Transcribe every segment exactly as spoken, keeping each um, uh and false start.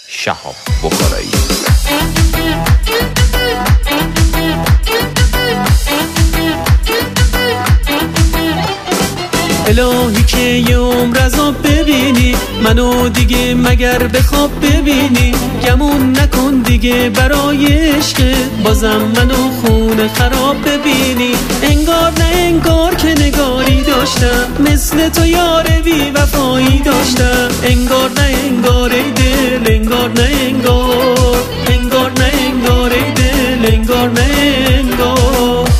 شهاب بخارایی. الهی که یه عمر عذاب ببینی منو دیگه مگر به خواب ببینی، گمون نکن دیگه برای عشق بازم منو خونه خراب ببینی. انگار نه انگار که نگاری داشتم مثل تو یار بی وفایی داشتم، انگار نه انگار ای دل انگار نه انگار، انگار نه انگار ای دل انگار نه انگار.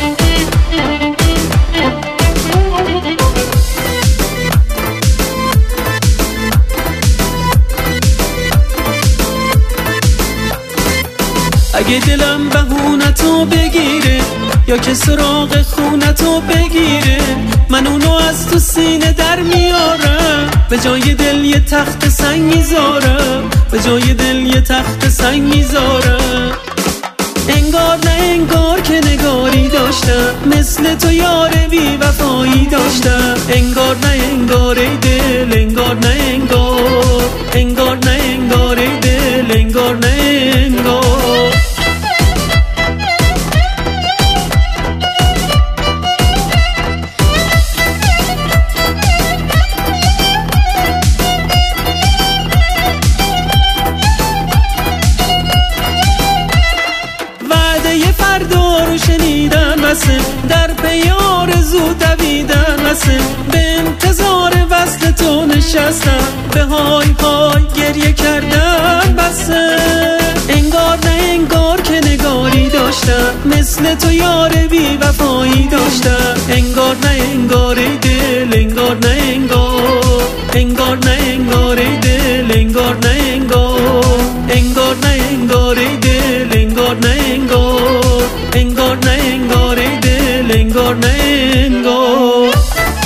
اگه دلم بهونتو بگیره یا که سراغ خونتو بگیره، من اونو از تو سینه در میارم، به جای دل یه تخت سنگ میذارم، به جای دل یه تخت سنگ میذارم. انگار نه انگار که نگاری داشتم مثل تو یار بی وفایی داشتم، انگار نه انگار ای دل انگار نه انگار، انگار نه انگار ای دل انگار نه انگار. فردا رو شنیدن واسه در پی آرزو دویدن واسه، به انتظار وصل تو نشستم به های های گریه کردن بسه. انگار نه انگار که نگاری داشتم مثل تو یار بی وفایی داشتم، انگار نه انگار ای دل انگار نه انگار، انگار نه انگار ای دل انگار نه انگار، انگار نه انگار ای دل انگار نه انگار، انگار نه انگار ای دل انگار نه انگار.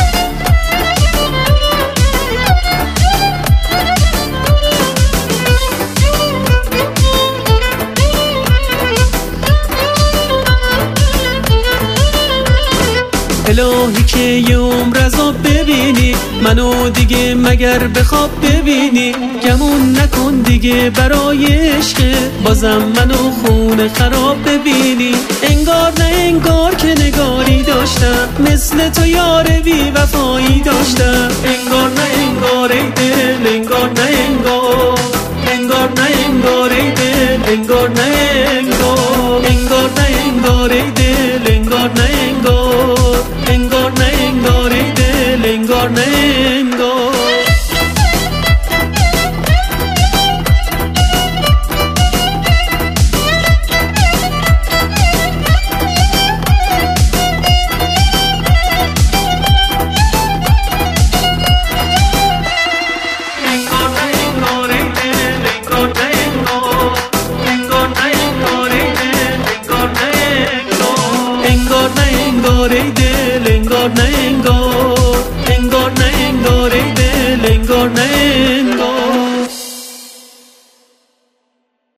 الهی که یه عمر عذاب ببینی منو دیگه مگر به خواب ببینی، گمون نکن دیگه برای عشق بازم منو خونه خراب ببینی. انگار نه انگار که نگاری داشتم مثل تو یار بی وفایی داشتم، انگار نه انگار ای دل انگار نه انگار، انگار نه انگار ای دل انگار نه انگار، انگار نه انگار ای دل انگار نه انگار، انگار نه انگار ای دل انگار نه انگار. انگار نه انگار ای دل انگار نه